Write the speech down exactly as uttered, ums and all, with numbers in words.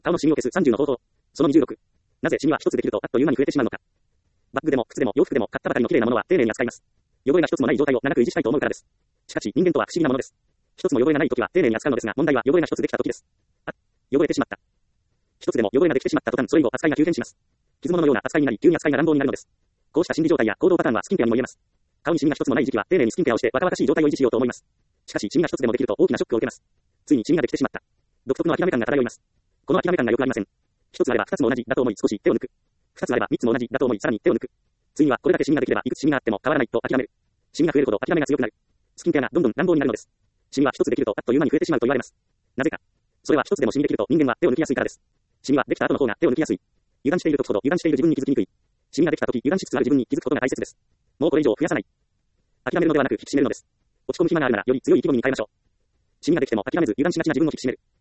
顔のシミを消すさんじゅうの方法。そのにじゅうろく。なぜシミは一つできるとあっという間に増えてしまうのか。バッグでも靴でも洋服でも買ったばかりの綺麗なものは丁寧に扱います。汚れが一つもない状態を長く維持したいと思うからです。しかし人間とは不思議なものです。一つも汚れがないときは丁寧に扱うのですが、問題は汚れが一つできたときです。あ、汚れてしまった。一つでも汚れができてしまった途端、それ以後扱いが急変します。傷物のような扱いになり、急に扱いが乱暴になるのです。こうした心理状態や行動パターンはスキンケアにも言えます。顔にシミが一つもない時期は丁寧にスキンケアをして若々しい状態を維持しようと思います。しかしシミが一つでもできると大きなショックを受けます。ついにシミができてしまった。独特の諦め感が漂います。この諦め感がよくありません。一つあれば二つも同じだと思い少し手を抜く。二つあれば三つも同じだと思いさらに手を抜く。ついにはこれだけシミができればいくつシミがあっても変わらないと諦める。シミが増えるほど諦めが強くなる。スキンケアがどんどん乱暴になるのです。シミは一つできるとあっという間に増えてしまうと言われます。なぜか。それは一つでもシミできると人間は手を抜きやすいからです。シミはできた後の方が手を抜きやすい。油断している時ほど油断している自分に気づきにくい。シミができた時油断しつつある自分に気づくことが大切です。もうこれ以上増やさない。諦めるのではなく引き締めるのです。落ち込む暇があるならより強い意気込みに変えましょう。シミができても諦めず油断しがちな自分を引き締める。